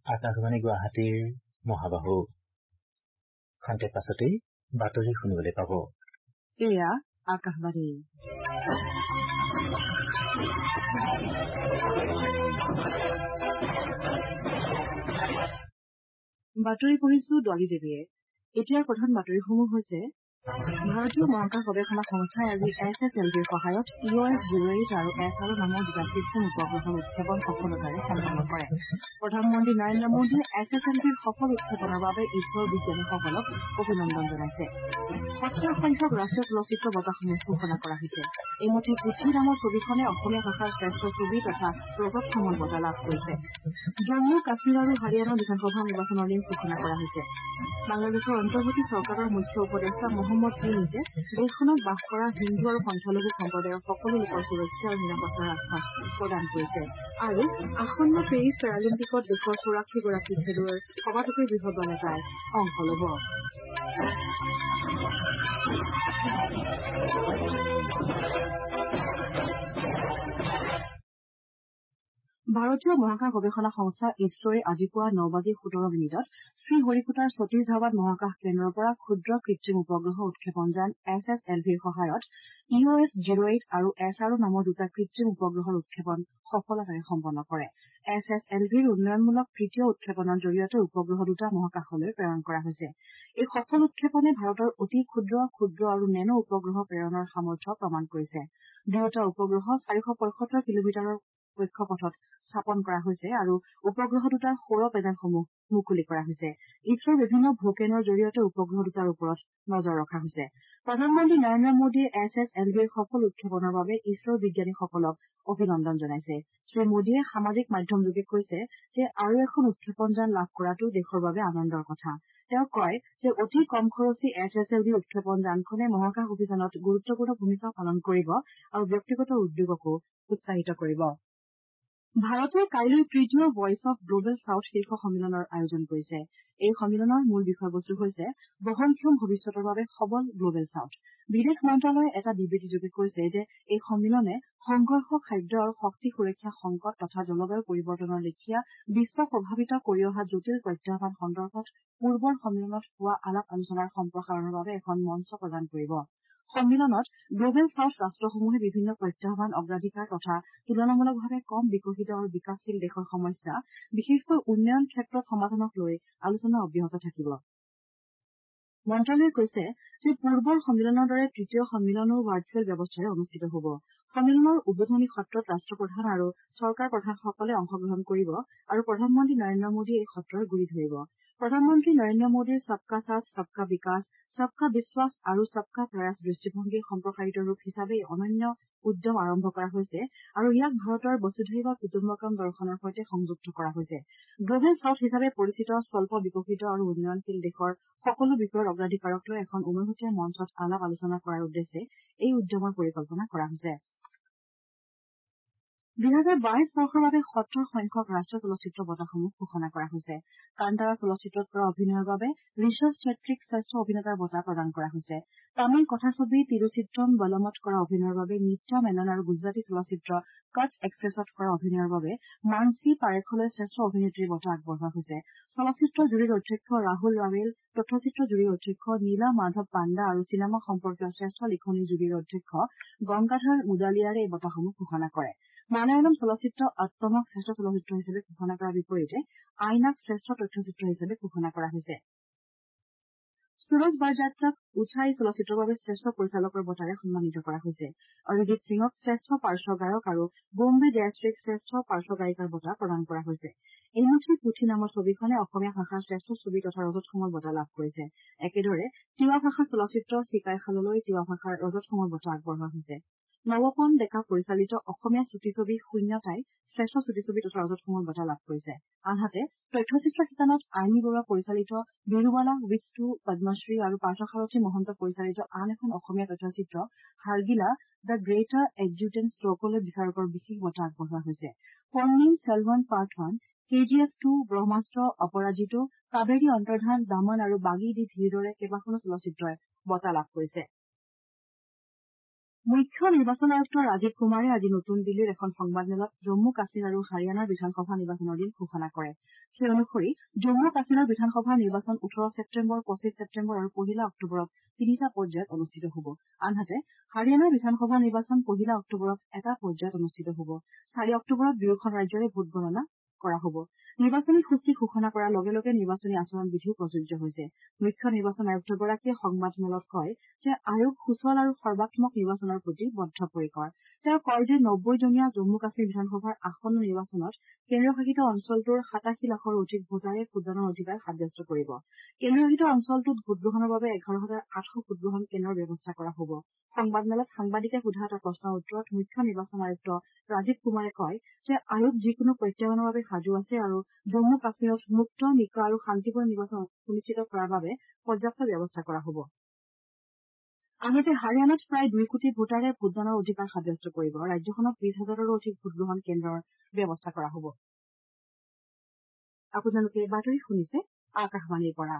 আকাশবাণী গুৱাহাটীৰ মহাবাহু খন্তেক পাছতেই বাতৰি শুনিবলৈ পাব। এয়া আকাশবাণী। বাতৰি পঢ়িছো ডলি দেৱীয়ে। এতিয়াৰ প্ৰধান বাতৰিসমূহ হৈছে ভাৰতীয় মহাকাশ গৱেষণা সংস্থাই আজি SSLVৰ সহায়ত EOS-08 আৰু SRO নামৰ দুটা কৃত্ৰিম উপগ্ৰহৰ উৎক্ষেপণ সফলতাৰে সম্পন্ন কৰে। প্ৰধানমন্ত্ৰী নৰেন্দ্ৰ মোদীয়ে SSLVৰ সফল উৎক্ষেপণৰ বাবে ইছৰোৰ বিজ্ঞানীসকলক অভিনন্দন জনাইছে। 70 সংখ্যক ৰাষ্ট্ৰীয় চলচ্চিত্ৰ বঁটাসমূহ ঘোষণা কৰা হৈছে। এইমতে পুথি নামৰ ছবিখনে অসমীয়া ভাষাৰ শ্ৰেষ্ঠ ছবি তথা ৰজত কমল বঁটা লাভ কৰিছে। জম্মু কাশ্মীৰ আৰু হাৰিয়ানা বিধানসভা নিৰ্বাচনৰ দিন ঘোষণা কৰা হৈছে। বাংলাদেশৰ অন্তৰ্বৰ্তী চৰকাৰৰ মুখ্য উপদেষ্টা মহম্মদ ইউনুছে দেশখনত বাস কৰা হিন্দু আৰু সংখ্যালঘু সম্প্ৰদায়ৰ সকলো লোকৰ সুৰক্ষা আৰু নিৰাপত্তাৰ আশ্বাস প্ৰদান কৰিছে। আৰু আসন্ন পেৰিছ পেৰালিম্পিকত দেশৰ 84গৰাকী খেলুৱৈৰ সবাতোকৈ বৃহৎ দল এটাই অংশ ল'ব। ভাৰতীয় মহাকাশ গৱেষণা সংস্থা ইছৰোৱে আজি পুৱা 9:17 শ্ৰীহৰিকোটাৰ সতীশ ধাৱান মহাকাশ কেন্দ্ৰৰ পৰা ক্ষুদ্ৰ কৃত্ৰিম উপগ্ৰহ উৎক্ষেপন যান SSLVৰ সহায়ত EOS-08 আৰু SRO নামৰ দুটা কৃত্ৰিম উপগ্ৰহৰ উৎক্ষেপন সফলতাৰে সম্পন্ন কৰে। SSLVৰ উন্নয়নমূলক তৃতীয় উৎক্ষেপনৰ জৰিয়তে উপগ্ৰহ দুটা মহাকাশলৈ প্ৰেৰণ কৰা হৈছে। এই সফল উৎক্ষেপনে ভাৰতৰ অতি ক্ষুদ্ৰ আৰু নেনো উপগ্ৰহ প্ৰেৰণৰ সামৰ্থ্য প্ৰমাণ কৰিছে। দুয়োটা উপগ্ৰহ 475 কিলোমিটাৰৰ কক্ষপথত স্থাপন কৰা হৈছে আৰু উপগ্ৰহ দুটাৰ সৌৰ পেনেলসমূহ মুকলি কৰা হৈছে। ইছৰোৰ বিভিন্ন ভূকেন্দ্ৰৰ জৰিয়তে উপগ্ৰহ দুটাৰ ওপৰত নজৰ ৰখা হৈছে। প্ৰধানমন্ত্ৰী নৰেন্দ্ৰ মোদীয়ে SSLVৰ সফল উৎক্ষেপনৰ বাবে ইছৰোৰ বিজ্ঞানীসকলক অভিনন্দন জনাইছে। শ্ৰীমোদীয়ে সামাজিক মাধ্যমযোগে কৈছে যে আৰু এখন উৎক্ষেপন যান লাভ কৰাটো দেশৰ বাবে আনন্দৰ কথা। তেওঁ কয় যে অতি কম খৰচী SSLV উৎক্ষেপন যানখনে মহাকাশ অভিযানত গুৰুত্বপূৰ্ণ ভূমিকা পালন কৰিব আৰু ব্যক্তিগত উদ্যোগকো উৎসাহিত কৰিব। ভাৰতে কাইলৈ তৃতীয় ভইচ অৱ গ্ল'বেল চাউথ শীৰ্ষ সন্মিলনৰ আয়োজন কৰিছে। এই সন্মিলনৰ মূল বিষয়বস্তু হৈছে বহনক্ষম ভৱিষ্যতৰ বাবে সবল গ্ল'বেল চাউথ। বিদেশ মন্ত্ৰালয়ে এটা বিবৃতিযোগে কৈছে যে এই সন্মিলনে সংঘৰ্ষ, খাদ্য আৰু শক্তি সুৰক্ষা সংকট তথা জলবায়ু পৰিৱৰ্তনৰ লেখীয়া বিশ্বক প্ৰভাৱিত কৰি অহা জটিল প্ৰত্যাহ্বান সন্দৰ্ভত পূৰ্বৰ সন্মিলনত হোৱা আলাপ আলোচনাৰ সম্প্ৰসাৰণৰ বাবে এখন মঞ্চ প্ৰদান কৰিব। সন্মিলনত গ্ল'বেল চাউথ ৰাষ্ট্ৰসমূহে বিভিন্ন প্ৰত্যাহ্বান, অগ্ৰাধিকাৰ তথা তুলনামূলকভাৱে কম বিকশিত আৰু বিকাশশীল দেশৰ সমস্যা, বিশেষকৈ উন্নয়ন ক্ষেত্ৰত সমাধানক লৈ আলোচনা অব্যাহত থাকিব। মন্ত্ৰালয়ে কৈছে যে পূৰ্বৰ সন্মিলনৰ দৰে তৃতীয় সন্মিলনো ভাৰ্চুৱেল ব্যৱস্থাৰে অনুষ্ঠিত হ'ব। সন্মিলনৰ উদ্বোধনী সত্ৰত ৰাষ্ট্ৰপ্ৰধান আৰু চৰকাৰ প্ৰধানসকলে অংশগ্ৰহণ কৰিব আৰু প্ৰধানমন্ত্ৰী নৰেন্দ্ৰ মোদীয়ে এই সত্ৰৰ গুৰি ধৰিব। প্ৰধানমন্ত্ৰী নৰেন্দ্ৰ মোদীৰ সবকা সাথ সবকা বিকাশ, সবকা বিশ্বাস আৰু সবকা প্ৰয়াস দৃষ্টিভংগীৰ সম্প্ৰসাৰিত ৰূপ হিচাপে এই অনন্য উদ্যম আৰম্ভ কৰা হৈছে আৰু ইয়াক ভাৰতৰ বসুধৈৱ কুটুম্বকম দৰ্শনৰ সৈতে সংযুক্ত কৰা হৈছে। গ্ল'বেল চাউথ হিচাপে পৰিচিত স্বল্প বিকশিত আৰু উন্নয়নশীল দেশৰ সকলো বিষয়ৰ অগ্ৰাধিকাৰক লৈ এখন উমৈহতীয়া মঞ্চত আলাপ আলোচনা কৰাৰ উদ্দেশ্যে এই উদ্যমৰ পৰিকল্পনা কৰা হৈছে। 2022 বৰ্ষৰ বাবে 70 সংখ্যক ৰাষ্ট্ৰীয় চলচ্চিত্ৰ বঁটাসমূহ ঘোষণা কৰা হৈছে। কান্তাৰা চলচ্চিত্ৰত কৰা অভিনয়ৰ বাবে ঋষভ চেট্ৰীক শ্ৰেষ্ঠ অভিনেতাৰ বঁটা প্ৰদান কৰা হৈছে। তামিল কথাছবি তিৰুচিত্ৰম বলমত কৰা অভিনয়ৰ বাবে নিত্যা মেনন আৰু গুজৰাটী চলচ্চিত্ৰ কচ্ছ এক্সপ্ৰেছত কৰা অভিনয়ৰ বাবে মানসী পাৰেখলৈ শ্ৰেষ্ঠ অভিনেত্ৰীৰ বঁটা আগবঢ়োৱা হৈছে। চলচ্চিত্ৰ জুৰীৰ অধ্যক্ষ ৰাহুল ৰাৱেল, তথ্যচিত্ৰ জুৰীৰ অধ্যক্ষ নীলা মাধৱ পাণ্ডা আৰু চিনেমা সম্পৰ্কীয় শ্ৰেষ্ঠ লিখনি জুৰীৰ অধ্যক্ষ গংগাধৰ মুদালিয়াৰে এই বঁটাসমূহ ঘোষণা কৰে। মালায়ালম চলচ্চিত্ৰ অত্তমক শ্ৰেষ্ঠ চলচ্চিত্ৰ হিচাপে ঘোষণা কৰাৰ বিপৰীতে আইনাক শ্ৰেষ্ঠ তথ্যচিত্ৰ হিচাপে ঘোষণা কৰা হৈছে। সুৰজ বাৰজাত্ৰাক উচাই চলচ্চিত্ৰৰ বাবে শ্ৰেষ্ঠ পৰিচালকৰ বঁটাৰে সন্মানিত কৰা হৈছে। অৰিজিৎ সিঙক শ্ৰেষ্ঠ পাৰ্শ্ব গায়ক আৰু বোম্বে জয়শ্ৰীক শ্ৰেষ্ঠ পাৰ্শ্ব গায়িকাৰ বঁটা প্ৰদান কৰা হৈছে। এইমুঠি পুথি নামৰ ছবিখনে অসমীয়া ভাষাৰ শ্ৰেষ্ঠ ছবি তথা ৰজত কমল বঁটা লাভ কৰিছে। একেদৰে তিৱা ভাষাৰ চলচ্চিত্ৰ চিকাই খাললৈ তিৱা ভাষাৰ ৰজত কমল বঁটা আগবঢ়োৱা হৈছে। নৱপন ডেকা পৰিচালিত অসমীয়া চুটি ছবি শূন্যতাই শ্ৰেষ্ঠ চুটি ছবি তথা ৰজত কমল বঁটা লাভ কৰিছে। আনহাতে তথ্যচিত্ৰ শিতানত আইনী বৰুৱা পৰিচালিত বিৰুবালা উইথ টু পদ্মশ্ৰী আৰু পাৰ্থসাৰথী মহন্ত পৰিচালিত আন এখন অসমীয়া তথ্যচিত্ৰ হাৰ্গিলা দ্য গ্ৰেটাৰ এডজুটেণ্ট ষ্ট্ৰকলৈ বিচাৰকৰ বিশেষ বঁটা আগবঢ়োৱা হৈছে। পন্নিয়িন চেলভন পাৰ্ট 1, KGF 2, ব্ৰহ্মাস্ত্ৰ, অপৰাজিতো, কাবেৰী অন্তৰ্ধান, দামন আৰু বাগী দি ধীৰ দৰে কেইবাখনো চলচ্চিত্ৰই বঁটা লাভ কৰিছে। মুখ্য নিৰ্বাচন আয়ুক্ত ৰাজীৱ কুমাৰে আজি নতুন দিল্লীৰ এখন সংবাদমেলত জম্মু কাশ্মীৰ আৰু হাৰিয়ানাৰ বিধানসভা নিৰ্বাচনৰ দিন ঘোষণা কৰে সেই অনুসৰি জম্মু কাশ্মীৰৰ বিধানসভা নিৰ্বাচন 18 ছেপ্টেম্বৰ 25 ছেপ্টেম্বৰ আৰু 1 অক্টোবৰত 3টা পৰ্যায়ত অনুষ্ঠিত হ'ব আনহাতে হাৰিয়ানাৰ বিধানসভা নিৰ্বাচন 1 অক্টোবৰত এটা পৰ্যায়ত অনুষ্ঠিত হ'ব 4 অক্টোবৰত দুয়োখন ৰাজ্যৰে ভোট গণনা কৰা হ'ব নিৰ্বাচনী সূচী ঘোষণা কৰাৰ লগে লগে নিৰ্বাচনী আচৰণ বিধিও প্ৰযোজ্য হৈছে মুখ্য নিৰ্বাচন আয়ুক্তগৰাকীয়ে সংবাদমেলত কয় যে আয়োগ সুচল আৰু সৰ্বাত্মক নিৰ্বাচনৰ প্ৰতি বদ্ধপৰিকৰ তেওঁ কয় যে 90জনীয়া জম্মু কাশ্মীৰ বিধানসভাৰ আসন্ন নিৰ্বাচনত কেন্দ্ৰীয়শাসিত অঞ্চলটোৰ 87 লাখৰো অধিক ভোটাৰে ভোটদানৰ অধিকাৰ সাব্যস্ত কৰিব কেন্দ্ৰীয়শাসিত অঞ্চলটোত ভোটগ্ৰহণৰ বাবে 11,800 ভোটগ্ৰহণ কেন্দ্ৰৰ ব্যৱস্থা কৰা হ'ব সংবাদমেলত সাংবাদিকে সোধা এটা প্ৰশ্নৰ উত্তৰত মুখ্য নিৰ্বাচন আয়ুক্ত ৰাজীৱ কুমাৰে কয় যে আয়োগ যিকোনো প্ৰত্যাহ্বানৰ বাবে সাজু আছে আৰু জম্মু কাশ্মীৰত মুক্ত নিকা আৰু শান্তিপূৰ্ণ নিৰ্বাচন সুনিশ্চিত কৰাৰ বাবে পৰ্যাপ্ত ব্যৱস্থা কৰা হ'ব আনহাতে হাৰিয়ানাত প্ৰায় 2 কোটি ভোটাৰে ভোটদানৰ অধিকাৰ সাব্যস্ত কৰিব ৰাজ্যখনত 20,000ৰো অধিক ভোটগ্ৰহণ কেন্দ্ৰৰ ব্যৱস্থা কৰা হ'ব আপোনালোকে বাতৰি শুনিছে আকাশবাণীৰ পৰা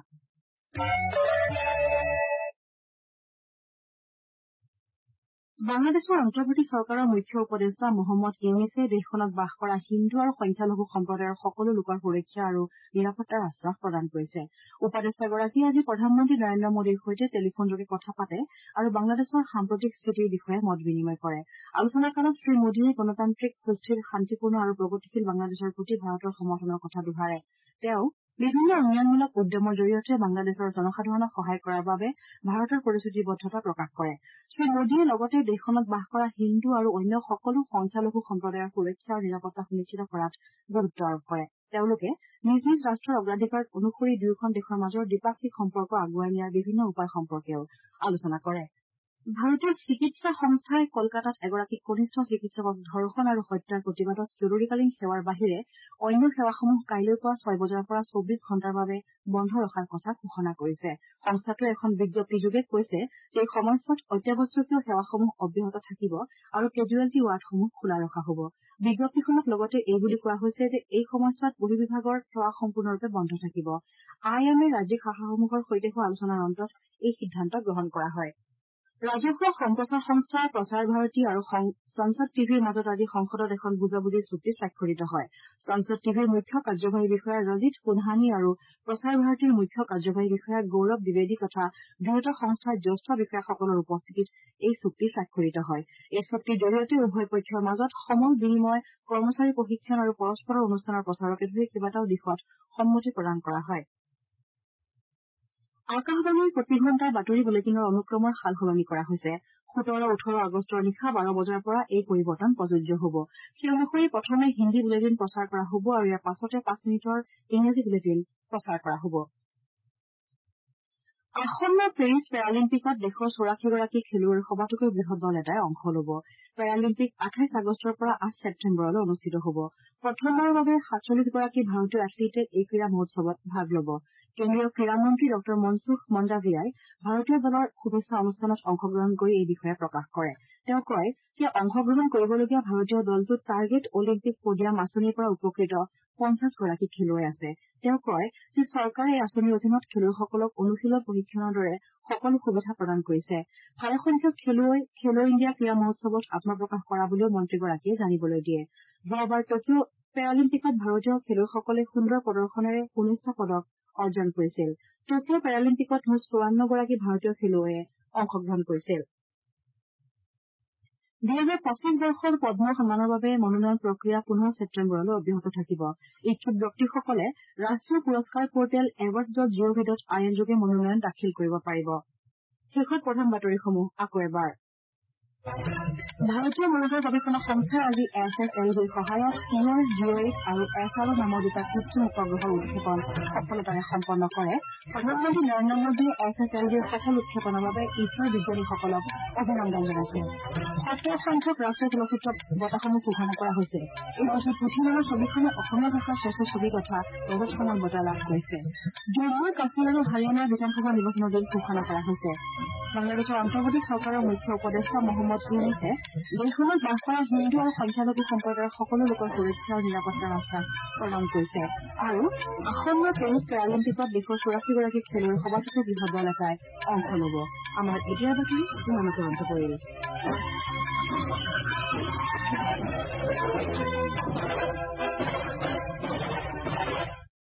বাংলাদেশৰ অন্তৰ্বৰ্তী চৰকাৰৰ মুখ্য উপদেষ্টা মহম্মদ ইউনিছে দেশখনত বাস কৰা হিন্দু আৰু সংখ্যালঘু সম্প্ৰদায়ৰ সকলো লোকৰ সুৰক্ষা আৰু নিৰাপত্তাৰ আশ্বাস প্ৰদান কৰিছে উপদেষ্টাগৰাকীয়ে আজি প্ৰধানমন্ত্ৰী নৰেন্দ্ৰ মোদীৰ সৈতে টেলিফোনযোগে কথা পাতে আৰু বাংলাদেশৰ সাম্প্ৰতিক স্থিতিৰ বিষয়ে মত বিনিময় কৰে আলোচনাকালত শ্ৰীমোদীয়ে গণতান্ত্ৰিক সুস্থিৰ শান্তিপূৰ্ণ আৰু প্ৰগতিশীল বাংলাদেশৰ প্ৰতি ভাৰতৰ সমৰ্থনৰ কথা দোহাৰে তেওঁ বিভিন্ন উন্নয়নমূলক উদ্যমৰ জৰিয়তে বাংলাদেশৰ জনসাধাৰণক সহায় কৰাৰ বাবে ভাৰতৰ প্ৰতিশ্ৰুতিবদ্ধতা প্ৰকাশ কৰে শ্ৰীমোদীয়ে লগতে দেশখনত বাস কৰা হিন্দু আৰু অন্য সকলো সংখ্যালঘু সম্প্ৰদায়ৰ সুৰক্ষা আৰু নিৰাপত্তা সুনিশ্চিত কৰাত গুৰুত্ব আৰোপ কৰে তেওঁলোকে নিজ নিজ ৰাষ্ট্ৰৰ অগ্ৰাধিকাৰ অনুসৰি দুয়োখন দেশৰ মাজৰ দ্বিপাক্ষিক সম্পৰ্ক আগুৱাই নিয়াৰ বিভিন্ন উপায় সম্পৰ্কেও আলোচনা কৰে ভাৰতীয় চিকিৎসা সংস্থাই কলকাতাত এগৰাকী কনিষ্ঠ চিকিৎসকক ধৰ্ষণ আৰু হত্যাৰ প্ৰতিবাদত জৰুৰীকালীন সেৱাৰ বাহিৰে অন্য সেৱাসমূহ কাইলৈ পুৱা 6 বজাৰ পৰা 24 ঘণ্টাৰ বাবে বন্ধ ৰখাৰ কথা ঘোষণা কৰিছে সংস্থাটোৱে এখন বিজ্ঞপ্তিযোগে কৈছে যে এই সময়ছোৱাত অত্যাৱশ্যকীয় সেৱাসমূহ অব্যাহত থাকিব আৰু কেজুৱেলিটি ৱাৰ্ডসমূহ খোলা ৰখা হ'ব বিজ্ঞপ্তিখনত লগতে এই বুলি কোৱা হৈছে যে এই সময়ছোৱাত বহিৰ্বিভাগৰ সেৱা সম্পূৰ্ণৰূপে বন্ধ থাকিব IMA ৰাজ্যিক শাখাসমূহৰ সৈতে হোৱা আলোচনাৰ অন্তত এই সিদ্ধান্ত গ্ৰহণ কৰা হয় ৰাজহুৱা সম্প্ৰচাৰ সংস্থা প্ৰচাৰ ভাৰতী আৰু সংসদ টিভিৰ মাজত আজি সংসদত এখন বুজাবুজিৰ চুক্তি স্বাক্ষৰিত হয় সংসদ টিভিৰ মুখ্য কাৰ্যবাহী বিষয়া ৰজিত পুনহানি আৰু প্ৰচাৰ ভাৰতীৰ মুখ্য কাৰ্যবাহী বিষয়া গৌৰৱ দ্বিবেদী তথা দুয়োটা সংস্থাৰ জ্যেষ্ঠ বিষয়াসকলৰ উপস্থিতিত এই চুক্তি স্বাক্ষৰিত হয় এই চুক্তিৰ জৰিয়তে উভয় পক্ষৰ মাজত সমল বিনিময় কৰ্মচাৰী প্ৰশিক্ষণ আৰু পৰস্পৰৰ অনুষ্ঠানৰ প্ৰচাৰকে ধৰি কেইবাটাও দিশত সন্মতি প্ৰদান কৰা হয় আকাশবাণীৰ প্ৰতি ঘণ্টাৰ বাতৰি বুলেটিনৰ অনুক্ৰমৰ সাল সলনি কৰা হৈছে 17-18 আগষ্টৰ নিশা 12 বজাৰ পৰা এই পৰিৱৰ্তন প্ৰযোজ্য হ'ব সেই অনুসৰি প্ৰথমে হিন্দী বুলেটিন প্ৰচাৰ কৰা হ'ব আৰু ইয়াৰ পাছতে 5 মিনিটৰ ইংৰাজী বুলেটিন প্ৰচাৰ কৰা হ'ব আসন্ন পেৰিছ পেৰালিম্পিকত দেশৰ 84গৰাকী খেলুৱৈৰ সবাতোকৈ বৃহৎ দল এটাই অংশ ল'ব পেৰালিম্পিক 28 আগষ্টৰ পৰা 8 ছেপ্টেম্বৰলৈ অনুষ্ঠিত হ'ব প্ৰথমবাৰৰ বাবে 47গৰাকী ভাৰতীয় এথলীটে এই ক্ৰীড়া মহোৎসৱত ভাগ ল'ব কেন্দ্ৰীয় ক্ৰীড়া মন্ত্ৰী ডঃ মনসুখ মণ্ডাভিয়াই ভাৰতীয় দলৰ শুভেচ্ছা অনুষ্ঠানত অংশগ্ৰহণ কৰি এই বিষয়ে প্ৰকাশ কৰে তেওঁ কয় যে অংশগ্ৰহণ কৰিবলগীয়া ভাৰতীয় দলটোত টাৰ্গেট অলিম্পিক পডিয়াম আঁচনিৰ পৰা উপকৃত 50গৰাকী খেলুৱৈ আছে তেওঁ কয় যে চৰকাৰে এই আঁচনিৰ অধীনত খেলুৱৈসকলক অনুশীলন প্ৰশিক্ষণৰ দৰে সকলো সুবিধা প্ৰদান কৰিছে ভালেসংখ্যক খেলুৱৈ খেলো ইণ্ডিয়া ক্ৰীড়া মহোৎসৱত আত্মপ্ৰকাশ কৰা বুলিও মন্ত্ৰীগৰাকীয়ে জানিবলৈ দিয়ে যোৱাবাৰ টকিঅ' পেৰালিম্পিকত ভাৰতীয় খেলুৱৈসকলে সুন্দৰ প্ৰদৰ্শনেৰে 19টা পদক অৰ্জন কৰিছিল টকিঅ' পেৰালিম্পিকত মুঠ 54গৰাকী ভাৰতীয় খেলুৱৈয়ে অংশগ্ৰহণ কৰিছিল 2025 বৰ্ষৰ পদ্ম সন্মানৰ বাবে মনোনয়ন প্ৰক্ৰিয়া 15 ছেপ্টেম্বৰলৈ অব্যাহত থাকিব ইচ্ছুক ব্যক্তিসকলে ৰাষ্ট্ৰীয় পুৰস্কাৰ পৰ্টেল awards.gov.in যোগে মনোনয়ন দাখিল কৰিব পাৰিব শেষত প্ৰধান বাতৰিসমূহ আকৌ এবাৰ ভাৰতীয় মহাকাশ গৱেষণা সংস্থাই আজি SSLVৰ সহায়ত TS-08 আৰু SRO নামৰ দুটা কৃত্ৰিম উপগ্ৰহৰ উৎক্ষেপণ সফলতাৰে সম্পন্ন কৰে প্ৰধানমন্ত্ৰী নৰেন্দ্ৰ মোদীয়ে SSLVৰ সফল উৎক্ষেপণৰ বাবে ইছৰোৰ বিজ্ঞানীসকলক অভিনন্দন জনাইছে 70 সংখ্যক ৰাষ্ট্ৰীয় চলচ্চিত্ৰ বঁটাসমূহ ঘোষণা কৰা হৈছে এই বছৰ পুথিমানৰ ছবিখনে অসমীয়া ভাষাৰ শ্ৰেষ্ঠ ছবি তথা ৰজত বঁটা লাভ কৰিছে জম্মু কাশ্মীৰ আৰু হাৰিয়ানাৰ বিধানসভা নিৰ্বাচনৰ দিন ঘোষণা কৰা হৈছে বাংলাদেশৰ অন্তৰ্বৰ্তী চৰকাৰৰ মুখ্য উপদেষ্টা মহম্মদ ইউনিছে দেশখনত বাস কৰা হিন্দু আৰু সংখ্যালঘু সম্প্ৰদায়ৰ সকলো লোকৰ সুৰক্ষা আৰু নিৰাপত্তাৰ আশ্বাস প্ৰদান কৰিছে আৰু আসন্ন পেৰিছ পেৰালিম্পিকত দেশৰ 84গৰাকী খেলুৱৈৰ সবাতোকৈ বৃহৎ দল এটাই অংশ ল'ব। আমাৰ এতিয়াৰ বাতৰি ইমানতে অন্ত পৰিল।